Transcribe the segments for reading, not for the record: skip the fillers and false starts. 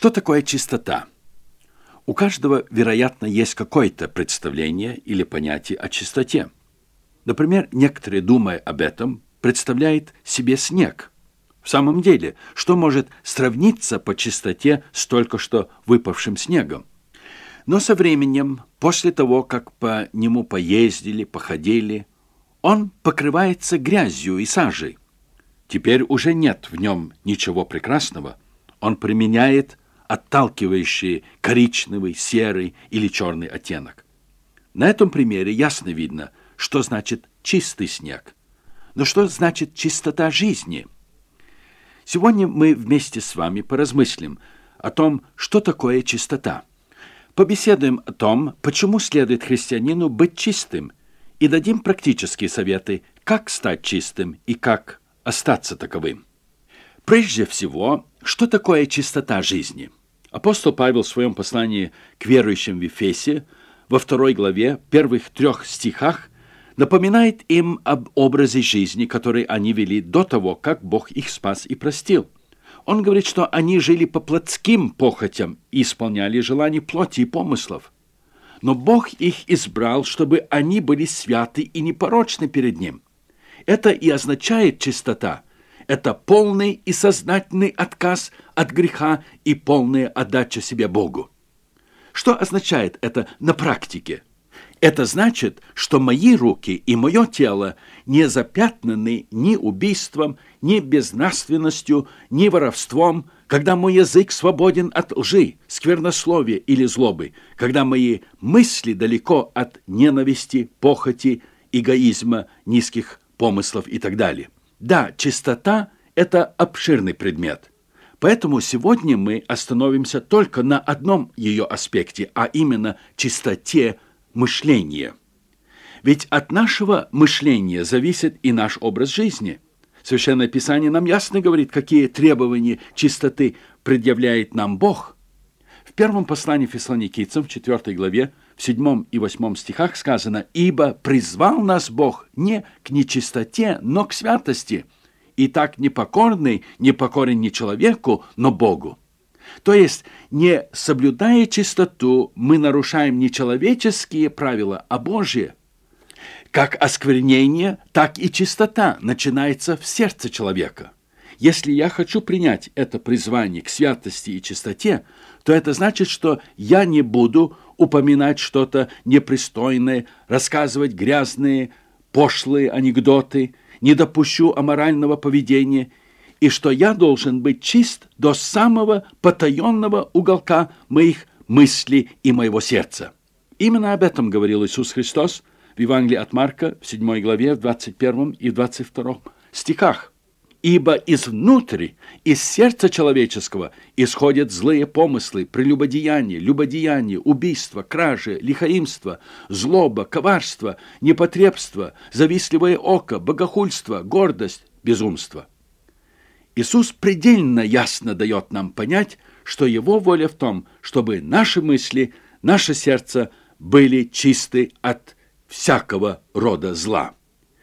Что такое чистота? У каждого, вероятно, есть какое-то представление или понятие о чистоте. Например, некоторые, думая об этом, представляют себе снег. В самом деле, что может сравниться по чистоте с только что выпавшим снегом? Но со временем, после того, как по нему поездили, походили, он покрывается грязью и сажей. Теперь уже нет в нем ничего прекрасного. Он применяет отталкивающий коричневый, серый или черный оттенок. На этом примере ясно видно, что значит чистый снег. Но что значит чистота жизни? Сегодня мы вместе с вами поразмыслим о том, что такое чистота. Побеседуем о том, почему следует христианину быть чистым, и дадим практические советы, как стать чистым и как остаться таковым. Прежде всего, что такое чистота жизни? Апостол Павел в своем послании к верующим в Ефесе во 2 главе, первых 3 стихах, напоминает им об образе жизни, который они вели до того, как Бог их спас и простил. Он говорит, что они жили по плотским похотям и исполняли желания плоти и помыслов. Но Бог их избрал, чтобы они были святы и непорочны перед Ним. Это и означает чистота. Это полный и сознательный отказ от греха и полная отдача себе Богу. Что означает это на практике? Это значит, что мои руки и мое тело не запятнаны ни убийством, ни безнравственностью, ни воровством, когда мой язык свободен от лжи, сквернословия или злобы, когда мои мысли далеко от ненависти, похоти, эгоизма, низких помыслов и так далее. Да, чистота – это обширный предмет. Поэтому сегодня мы остановимся только на одном ее аспекте, а именно чистоте мышления. Ведь от нашего мышления зависит и наш образ жизни. Священное Писание нам ясно говорит, какие требования чистоты предъявляет нам Бог. В первом послании Фессалоникийцам, в 4 главе, в 7 и 8 стихах сказано: «Ибо призвал нас Бог не к нечистоте, но к святости, и так непокорный не покорен не человеку, но Богу». То есть, не соблюдая чистоту, мы нарушаем не человеческие правила, а Божьи. Как осквернение, так и чистота начинается в сердце человека. Если я хочу принять это призвание к святости и чистоте, то это значит, что я не буду упоминать что-то непристойное, рассказывать грязные, пошлые анекдоты, не допущу аморального поведения, и что я должен быть чист до самого потаенного уголка моих мыслей и моего сердца. Именно об этом говорил Иисус Христос в Евангелии от Марка, в 7 главе, в 21 и в 22 стихах. «Ибо изнутри, из сердца человеческого, исходят злые помыслы, прелюбодеяние, любодеяние, убийство, кражи, лихаимство, злоба, коварство, непотребство, завистливое око, богохульство, гордость, безумство». Иисус предельно ясно дает нам понять, что Его воля в том, чтобы наши мысли, наше сердце были чисты от всякого рода зла.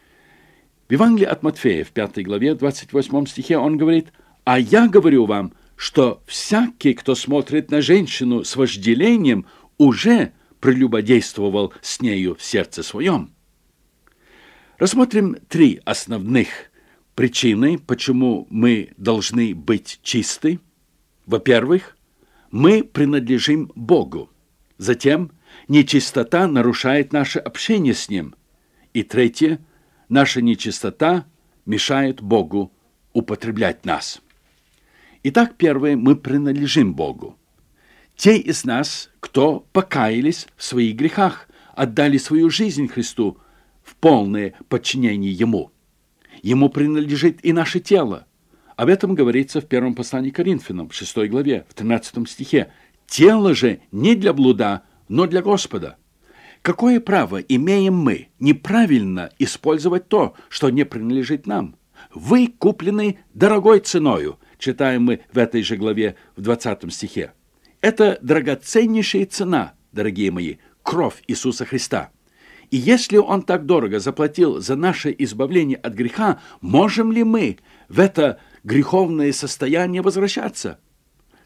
В Евангелии от Матфея, в 5 главе, 28 стихе, он говорит: «А я говорю вам, что всякий, кто смотрит на женщину с вожделением, уже прелюбодействовал с нею в сердце своем». Рассмотрим 3 основных причины, почему мы должны быть чисты. Во-первых, мы принадлежим Богу. Затем, нечистота нарушает наше общение с Ним. И третье, наша нечистота мешает Богу употреблять нас. Итак, первое, мы принадлежим Богу. Те из нас, кто покаялись в своих грехах, отдали свою жизнь Христу в полное подчинение Ему. Ему принадлежит и наше тело. Об этом говорится в первом послании к Коринфянам, в 6 главе, в 13 стихе. «Тело же не для блуда, но для Господа». Какое право имеем мы неправильно использовать то, что не принадлежит нам? Вы куплены дорогой ценою, читаем мы в этой же главе в 20 стихе. Это драгоценнейшая цена, дорогие мои, кровь Иисуса Христа. И если Он так дорого заплатил за наше избавление от греха, можем ли мы в это греховное состояние возвращаться?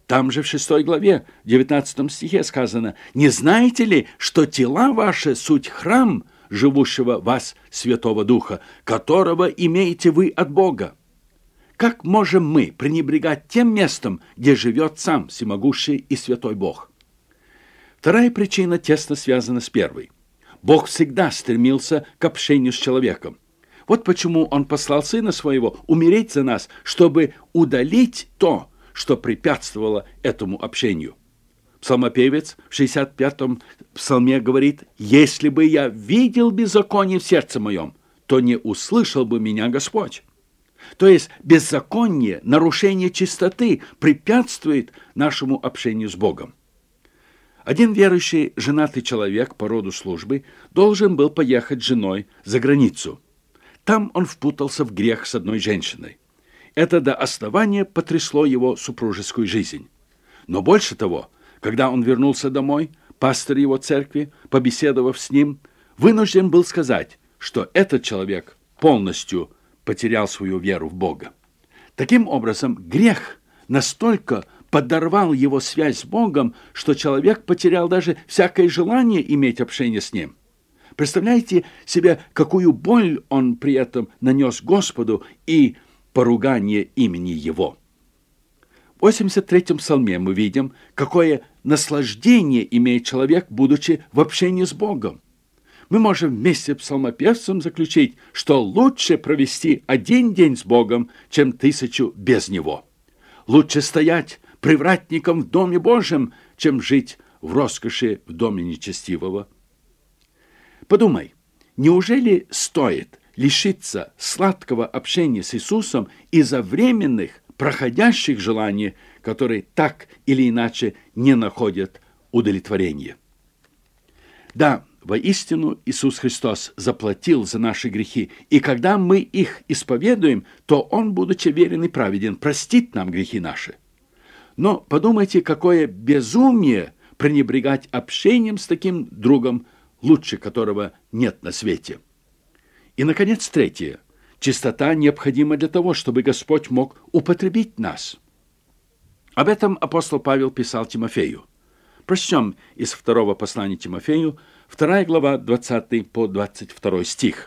Там же в 6 главе, 19 стихе сказано: «Не знаете ли, что тела ваши суть храм живущего в вас Святого Духа, которого имеете вы от Бога?» Как можем мы пренебрегать тем местом, где живет сам всемогущий и святой Бог? Вторая причина тесно связана с первой. Бог всегда стремился к общению с человеком. Вот почему Он послал Сына Своего умереть за нас, чтобы удалить то, что препятствовало этому общению. Псалмопевец в 65-м псалме говорит: «Если бы я видел беззаконие в сердце моем, то не услышал бы меня Господь». То есть беззаконие, нарушение чистоты препятствует нашему общению с Богом. Один верующий женатый человек по роду службы должен был поехать с женой за границу. Там он впутался в грех с одной женщиной. Это до основания потрясло его супружескую жизнь. Но больше того, когда он вернулся домой, пастор его церкви, побеседовав с ним, вынужден был сказать, что этот человек полностью потерял свою веру в Бога. Таким образом, грех настолько подорвал его связь с Богом, что человек потерял даже всякое желание иметь общение с Ним. Представляете себе, какую боль он при этом нанес Господу и поругание имени Его. В 83-м псалме мы видим, какое наслаждение имеет человек, будучи в общении с Богом. Мы можем вместе с псалмопевцем заключить, что лучше провести один день с Богом, чем 1000 без Него. Лучше стоять привратником в Доме Божьем, чем жить в роскоши в доме нечестивого. Подумай, неужели стоит лишиться сладкого общения с Иисусом из-за временных, проходящих желаний, которые так или иначе не находят удовлетворения? Да, воистину Иисус Христос заплатил за наши грехи, и когда мы их исповедуем, то Он, будучи верен и праведен, простит нам грехи наши. Но подумайте, какое безумие пренебрегать общением с таким другом, лучше которого нет на свете. И, наконец, третье. Чистота необходима для того, чтобы Господь мог употребить нас. Об этом апостол Павел писал Тимофею. Прочтем из 2 послания Тимофею, 2 глава, 20 по 22 стих.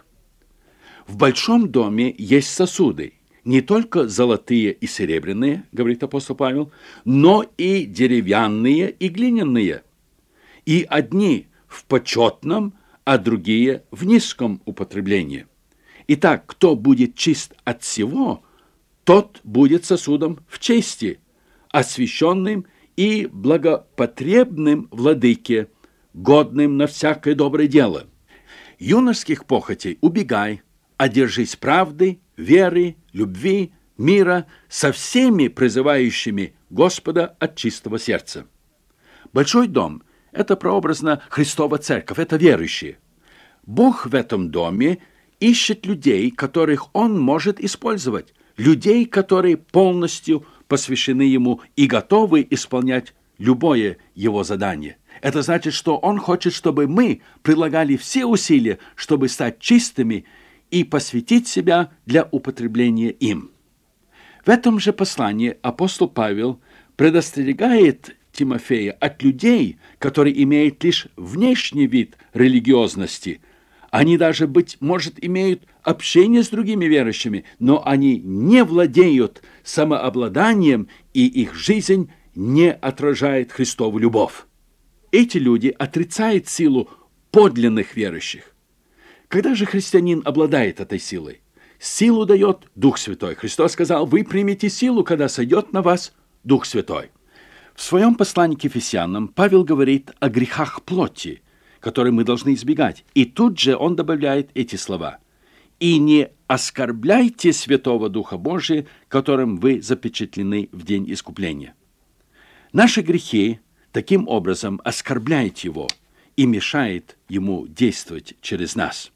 «В большом доме есть сосуды, не только золотые и серебряные, говорит апостол Павел, но и деревянные и глиняные, и одни в почетном, а другие в низком употреблении. Итак, кто будет чист от всего, тот будет сосудом в чести, освященным и благопотребным владыке, годным на всякое доброе дело. Юношеских похотей убегай, одержись правды, веры, любви, мира со всеми призывающими Господа от чистого сердца». Большой дом – это прообразно Христова церковь, это верующие. Бог в этом доме ищет людей, которых Он может использовать, людей, которые полностью посвящены Ему и готовы исполнять любое Его задание. Это значит, что Он хочет, чтобы мы прилагали все усилия, чтобы стать чистыми и посвятить себя для употребления им. В этом же послании апостол Павел предостерегает Тимофея от людей, которые имеют лишь внешний вид религиозности. Они даже, быть может, имеют общение с другими верующими, но они не владеют самообладанием, и их жизнь не отражает Христову любовь. Эти люди отрицают силу подлинных верующих. Когда же христианин обладает этой силой? Силу дает Дух Святой. Христос сказал: «Вы примете силу, когда сойдет на вас Дух Святой». В своем послании к Ефесянам Павел говорит о грехах плоти, которые мы должны избегать. И тут же он добавляет эти слова: «И не оскорбляйте Святого Духа Божия, которым вы запечатлены в день искупления». Наши грехи таким образом оскорбляют Его и мешают Ему действовать через нас.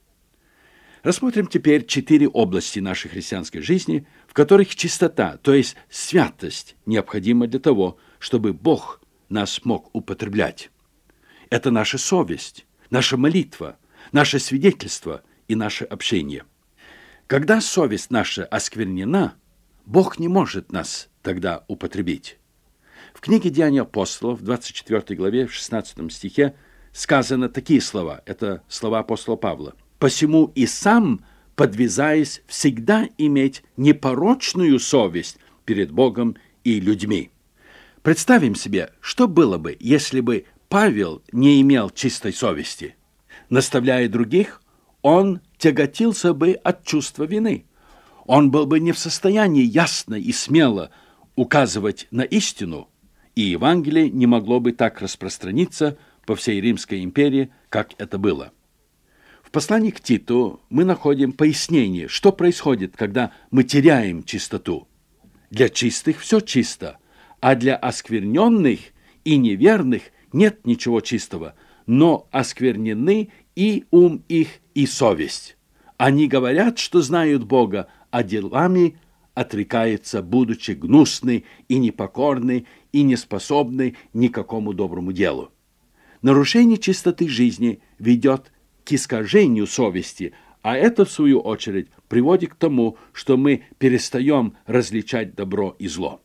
Рассмотрим теперь 4 области нашей христианской жизни, в которых чистота, то есть святость, необходима для того, чтобы Бог нас мог употреблять. Это наша совесть, наша молитва, наше свидетельство и наше общение. Когда совесть наша осквернена, Бог не может нас тогда употребить. В книге «Деяния апостолов» в 24 главе, в 16 стихе сказано такие слова. Это слова апостола Павла. «Посему и сам, подвязаясь, всегда иметь непорочную совесть перед Богом и людьми». Представим себе, что было бы, если бы Павел не имел чистой совести. Наставляя других, он тяготился бы от чувства вины. Он был бы не в состоянии ясно и смело указывать на истину, и Евангелие не могло бы так распространиться по всей Римской империи, как это было. В послании к Титу мы находим пояснение, что происходит, когда мы теряем чистоту. Для чистых все чисто, а для оскверненных и неверных нет ничего чистого, но осквернены и ум их, и совесть. Они говорят, что знают Бога, а делами отрекаются, будучи гнусны и непокорны, и неспособны ни к какому доброму делу. Нарушение чистоты жизни ведет к искажению совести, а это, в свою очередь, приводит к тому, что мы перестаем различать добро и зло.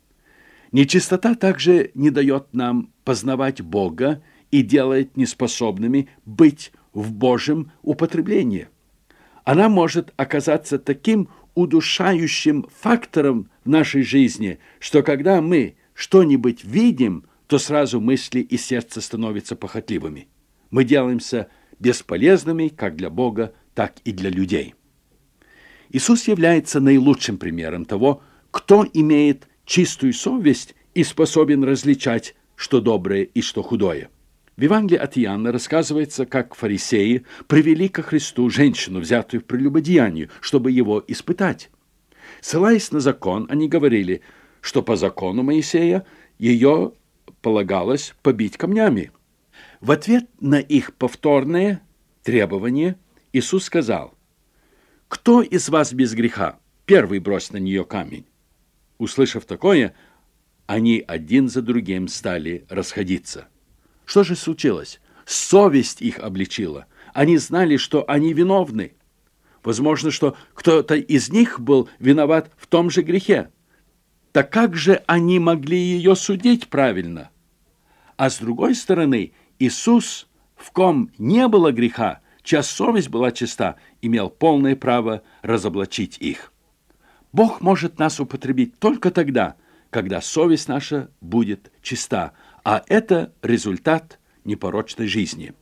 Нечистота также не дает нам познавать Бога и делает неспособными быть в Божьем употреблении. Она может оказаться таким удушающим фактором в нашей жизни, что когда мы что-нибудь видим, то сразу мысли и сердце становятся похотливыми. Мы делаемся бесполезными как для Бога, так и для людей. Иисус является наилучшим примером того, кто имеет чистую совесть и способен различать, что доброе и что худое. В Евангелии от Иоанна рассказывается, как фарисеи привели ко Христу женщину, взятую в прелюбодеянии, чтобы его испытать. Ссылаясь на закон, они говорили, что по закону Моисея ее полагалось побить камнями. В ответ на их повторное требование Иисус сказал: «Кто из вас без греха? Первый брось на нее камень». Услышав такое, они один за другим стали расходиться. Что же случилось? Совесть их обличила. Они знали, что они виновны. Возможно, что кто-то из них был виноват в том же грехе. Так как же они могли ее судить правильно? А с другой стороны, Иисус, в ком не было греха, чья совесть была чиста, имел полное право разоблачить их. Бог может нас употребить только тогда, когда совесть наша будет чиста, а это результат непорочной жизни.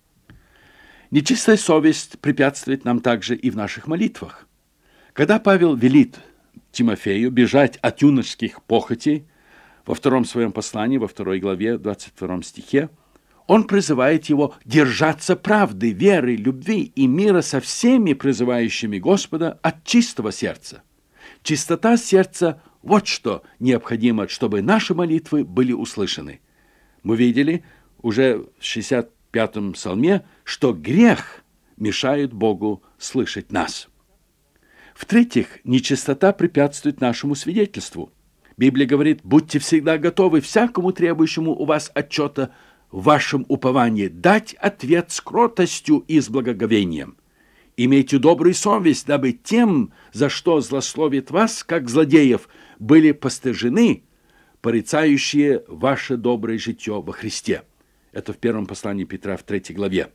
Нечистая совесть препятствует нам также и в наших молитвах. Когда Павел велит Тимофею бежать от юношеских похотей, во втором своем послании, во 2 главе, 22 стихе, он призывает его держаться правды, веры, любви и мира со всеми призывающими Господа от чистого сердца. Чистота сердца – вот что необходимо, чтобы наши молитвы были услышаны. Мы видели уже в 65-м псалме, что грех мешает Богу слышать нас. В-третьих, нечистота препятствует нашему свидетельству. Библия говорит: «Будьте всегда готовы всякому требующему у вас отчета в вашем уповании дать ответ с кротостью и с благоговением. Имейте добрую совесть, дабы тем, за что злословит вас, как злодеев, были постыжены порицающие ваше доброе житье во Христе». Это в первом послании Петра в 3 главе.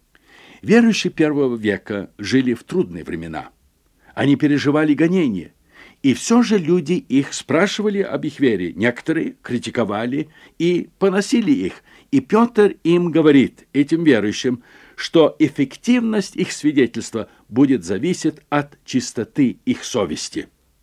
Верующие первого века жили в трудные времена. Они переживали гонения, и все же люди их спрашивали об их вере. Некоторые критиковали и поносили их. И Петр им говорит, этим верующим, что эффективность их свидетельства будет зависеть от чистоты их совести.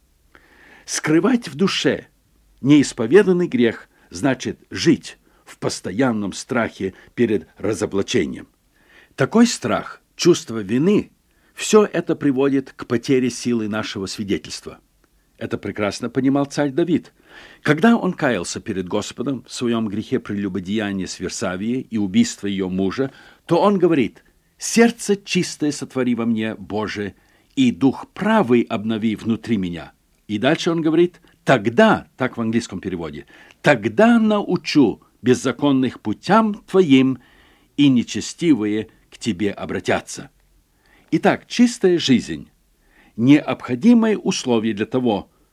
Скрывать в душе неисповеданный грех значит жить в постоянном страхе перед разоблачением. Такой страх, чувство вины, все это приводит к потере силы нашего свидетельства. Это прекрасно понимал царь Давид. Когда он каялся перед Господом в своем грехе прелюбодеяния с Версавией и убийства ее мужа, то он говорит: «Сердце чистое сотвори во мне, Боже, и дух правый обнови внутри меня». И дальше он говорит: «Тогда», так в английском переводе, «тогда научу беззаконных путям твоим, и нечестивые к тебе обратятся». Итак, чистая жизнь – необходимое условие для того,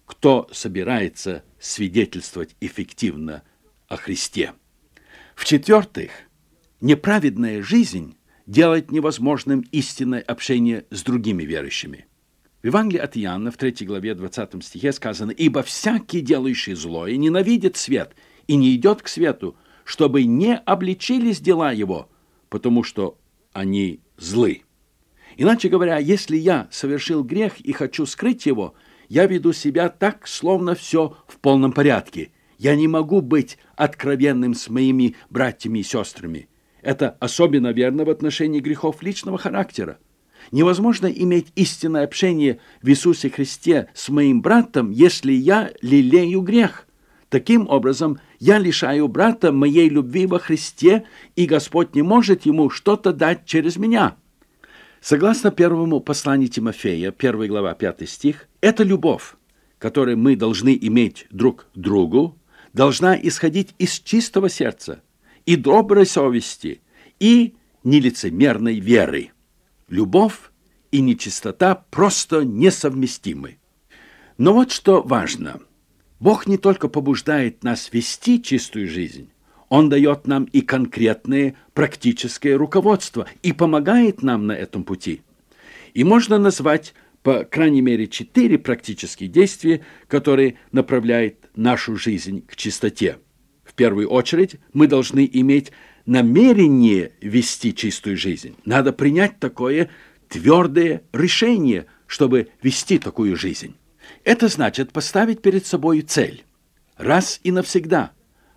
кто собирается свидетельствовать эффективно о Христе. В-четвертых, неправедная жизнь делает невозможным истинное общение с другими верующими. В Евангелии от Иоанна, в 3 главе 20 стихе сказано: «Ибо всякий, делающий злое, ненавидит свет и не идет к свету, чтобы не обличились дела его, потому что они злы». Иначе говоря, если я совершил грех и хочу скрыть его, я веду себя так, словно все в полном порядке. Я не могу быть откровенным с моими братьями и сестрами. Это особенно верно в отношении грехов личного характера. Невозможно иметь истинное общение в Иисусе Христе с моим братом, если я лелею грех. Таким образом, я лишаю брата моей любви во Христе, и Господь не может ему что-то дать через меня. Согласно первому посланию Тимофея, 1 глава, 5 стих, эта любовь, которую мы должны иметь друг к другу, должна исходить из чистого сердца и доброй совести и нелицемерной веры. Любовь и нечистота просто несовместимы. Но вот что важно. Бог не только побуждает нас вести чистую жизнь, Он дает нам и конкретное практическое руководство и помогает нам на этом пути. И можно назвать, по крайней мере, 4 практические действия, которые направляют нашу жизнь к чистоте. В первую очередь, мы должны иметь намерение вести чистую жизнь. Надо принять такое твердое решение, чтобы вести такую жизнь. Это значит поставить перед собой цель. Раз и навсегда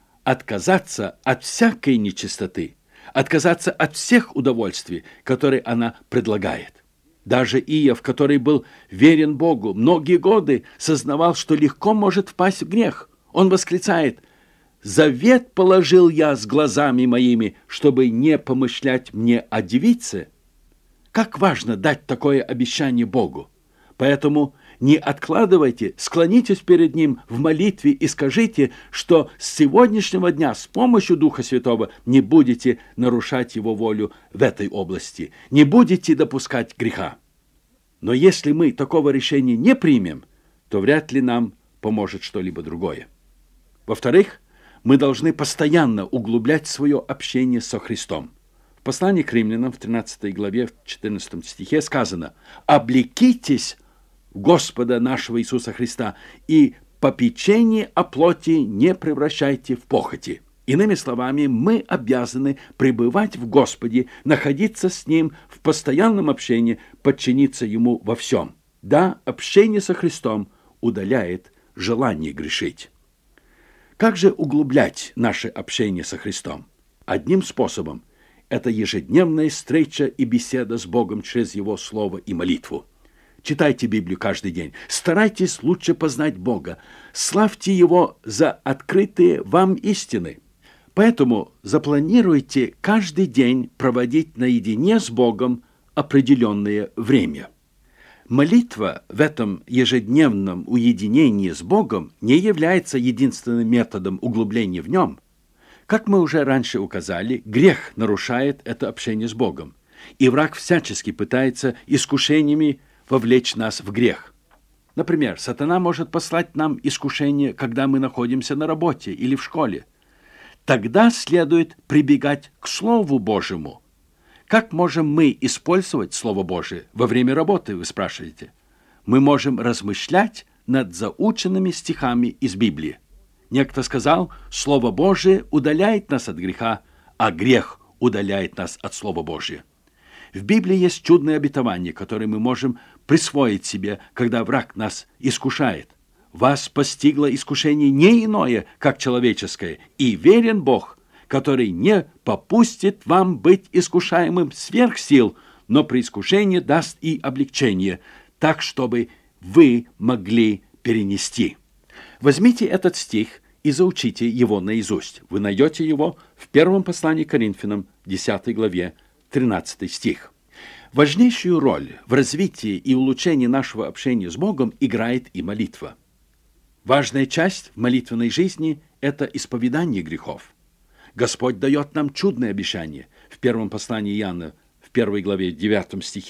отказаться от всякой нечистоты, отказаться от всех удовольствий, которые она предлагает. Даже Иов, который был верен Богу, многие годы сознавал, что легко может впасть в грех. Он восклицает: «Завет положил я с глазами моими, чтобы не помышлять мне о девице». Как важно дать такое обещание Богу. Поэтому не откладывайте, склонитесь перед Ним в молитве и скажите, что с сегодняшнего дня с помощью Духа Святого не будете нарушать Его волю в этой области, не будете допускать греха. Но если мы такого решения не примем, то вряд ли нам поможет что-либо другое. Во-вторых, мы должны постоянно углублять свое общение со Христом. В послании к римлянам в 13 главе, в 14 стихе сказано: «Облекитесь в Господа нашего Иисуса Христа и попечение о плоти не превращайте в похоти». Иными словами, мы обязаны пребывать в Господе, находиться с Ним в постоянном общении, подчиниться Ему во всем. Да, общение со Христом удаляет желание грешить. Как же углублять наше общение со Христом? Одним способом – это ежедневная встреча и беседа с Богом через Его Слово и молитву. Читайте Библию каждый день, старайтесь лучше познать Бога, славьте Его за открытые вам истины. Поэтому запланируйте каждый день проводить наедине с Богом определенное время. Молитва в этом ежедневном уединении с Богом не является единственным методом углубления в Нем. Как мы уже раньше указали, грех нарушает это общение с Богом, и враг всячески пытается искушениями вовлечь нас в грех. Например, сатана может послать нам искушение, когда мы находимся на работе или в школе. Тогда следует прибегать к Слову Божьему. Как можем мы использовать Слово Божие во время работы, вы спрашиваете? Мы можем размышлять над заученными стихами из Библии. Некто сказал: Слово Божие удаляет нас от греха, а грех удаляет нас от Слова Божия. В Библии есть чудное обетование, которое мы можем присвоить себе, когда враг нас искушает. «Вас постигло искушение не иное, как человеческое, и верен Бог, который не попустит вам быть искушаемым сверх сил, но при искушении даст и облегчение, так, чтобы вы могли перенести». Возьмите этот стих и заучите его наизусть. Вы найдете его в первом послании к Коринфянам, 10 главе, 13 стих. Важнейшую роль в развитии и улучшении нашего общения с Богом играет и молитва. Важная часть в молитвенной жизни – это исповедание грехов. Господь дает нам чудное обещание в первом послании Иоанна, в 1 главе, 9 стихе.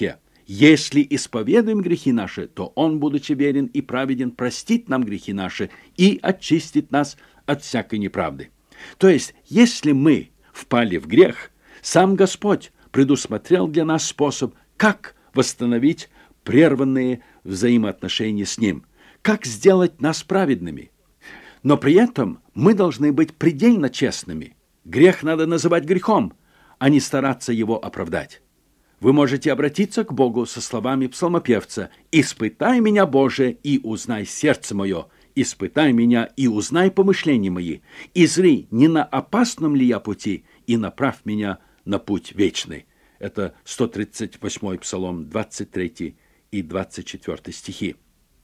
Если исповедуем грехи наши, то Он, будучи верен и праведен, простит нам грехи наши и очистит нас от всякой неправды. То есть, если мы впали в грех, сам Господь предусмотрел для нас способ, как восстановить прерванные взаимоотношения с Ним, как сделать нас праведными. Но при этом мы должны быть предельно честными. Грех надо называть грехом, а не стараться его оправдать. Вы можете обратиться к Богу со словами псалмопевца: «Испытай меня, Боже, и узнай сердце мое, испытай меня и узнай помышления мои, и зри, не на опасном ли я пути, и направь меня на путь вечный». Это 138-й Псалом, 23 и 24 стихи.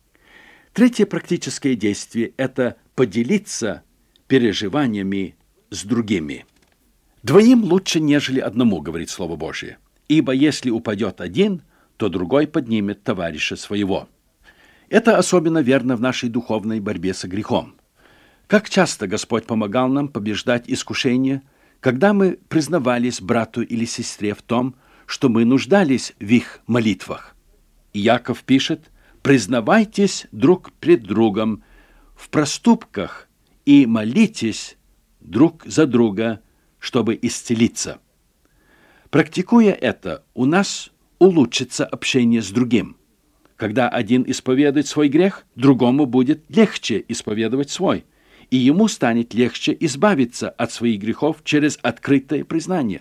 Третье практическое действие – это поделиться переживаниями с другими. «Двоим лучше, нежели одному», говорит Слово Божие. «Ибо если упадет один, то другой поднимет товарища своего». Это особенно верно в нашей духовной борьбе со грехом. Как часто Господь помогал нам побеждать искушения, когда мы признавались брату или сестре в том, что мы нуждались в их молитвах. И Яков пишет: «Признавайтесь друг пред другом в проступках и молитесь друг за друга, чтобы исцелиться». Практикуя это, у нас улучшится общение с другим. Когда один исповедует свой грех, другому будет легче исповедовать свой, и ему станет легче избавиться от своих грехов через открытое признание.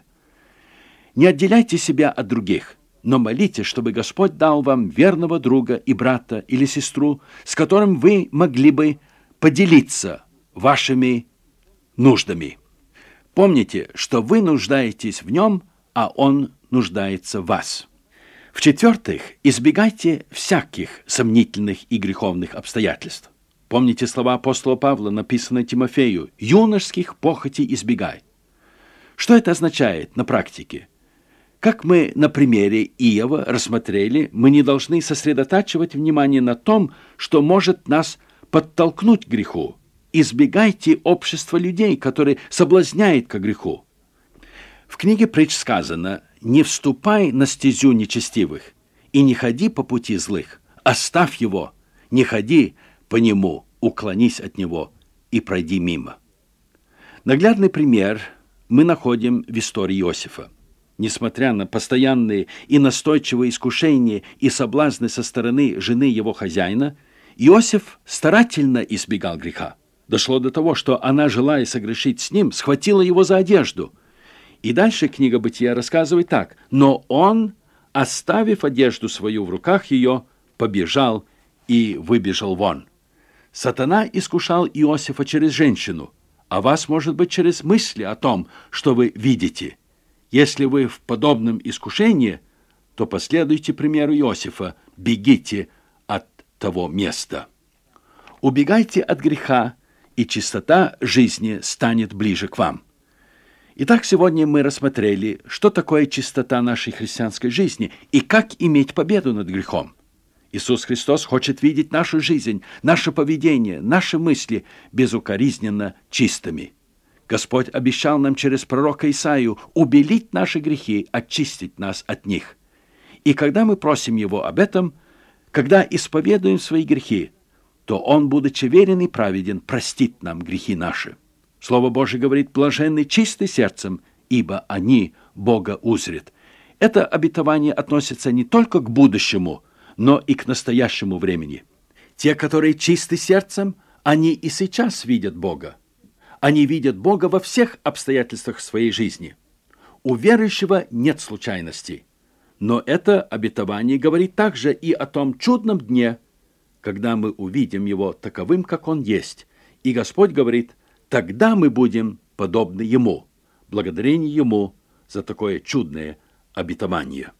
Не отделяйте себя от других, но молитесь, чтобы Господь дал вам верного друга и брата или сестру, с которым вы могли бы поделиться вашими нуждами. Помните, что вы нуждаетесь в нем, а он нуждается в вас. В-четвертых, избегайте всяких сомнительных и греховных обстоятельств. Помните слова апостола Павла, написанные Тимофею: «Юношеских похотей избегай». Что это означает на практике? Как мы на примере Иова рассмотрели, мы не должны сосредотачивать внимание на том, что может нас подтолкнуть к греху. Избегайте общества людей, которые соблазняют ко греху. В книге Притч сказано: «Не вступай на стезю нечестивых, и не ходи по пути злых, оставь его, не ходи по нему, уклонись от него и пройди мимо». Наглядный пример мы находим в истории Иосифа. Несмотря на постоянные и настойчивые искушения и соблазны со стороны жены его хозяина, Иосиф старательно избегал греха. Дошло до того, что она, желая согрешить с ним, схватила его за одежду. И дальше книга Бытия рассказывает так: «Но он, оставив одежду свою в руках ее, побежал и выбежал вон». Сатана искушал Иосифа через женщину, а вас, может быть, через мысли о том, что вы видите. Если вы в подобном искушении, то последуйте примеру Иосифа, бегите от того места. Убегайте от греха, и чистота жизни станет ближе к вам. Итак, сегодня мы рассмотрели, что такое чистота нашей христианской жизни и как иметь победу над грехом. Иисус Христос хочет видеть нашу жизнь, наше поведение, наши мысли безукоризненно чистыми. Господь обещал нам через пророка Исаию убелить наши грехи, очистить нас от них. И когда мы просим Его об этом, когда исповедуем свои грехи, то Он, будучи верен и праведен, простит нам грехи наши. Слово Божие говорит: «Блаженны чисты сердцем, ибо они Бога узрят». Это обетование относится не только к будущему, но и к настоящему времени. Те, которые чисты сердцем, они и сейчас видят Бога. Они видят Бога во всех обстоятельствах своей жизни. У верующего нет случайностей. Но это обетование говорит также и о том чудном дне, когда мы увидим Его таковым, как Он есть. И Господь говорит: «Тогда мы будем подобны Ему». Благодарение Ему за такое чудное обетование.